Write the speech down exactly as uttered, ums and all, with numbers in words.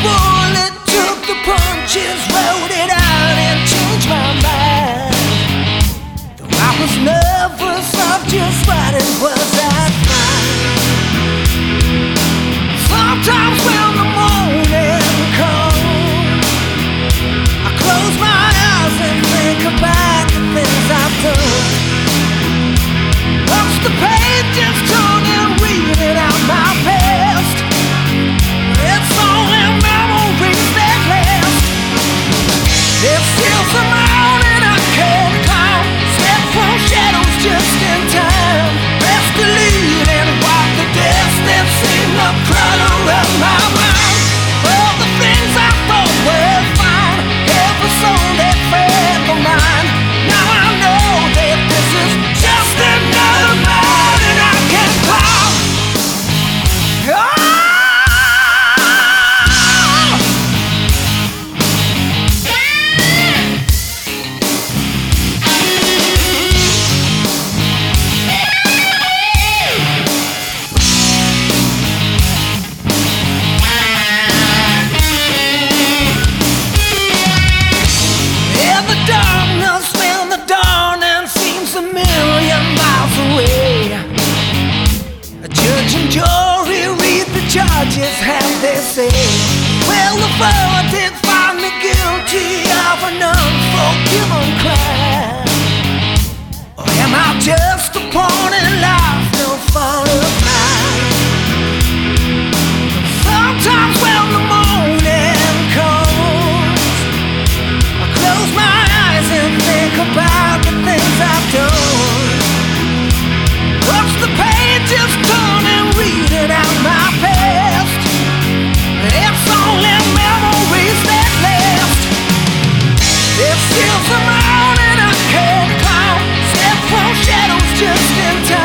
bullet took the punches, wrote it out and changed my mind. Though I was nervous of just what it was I'd find. Sometimes when the morning comes, I close my eyes and think about the things I've done. Once the pages turn and reading out my past, it's only memories that last. There's still some morning I can't climb, step from shadows just in time. Press delete and wipe the distance in the clutter of my mind. All the things I thought were fine, every song that fed my mind. Now I know that this is just another mountain I can climb. Oh! In the darkness, when the dawning seems a million miles away, a judge and jury read the charges, how they say. Well, the verdict find me guilty of an unforgiven crime. Or am I just a pawn in life, no fault of mine? Sometimes when the morning comes, I close my eyes and think about the things I've done. Watch the pages turn and reading out my past. It's only memories that last. There's still some morning I can't climb, step from shadows just in time.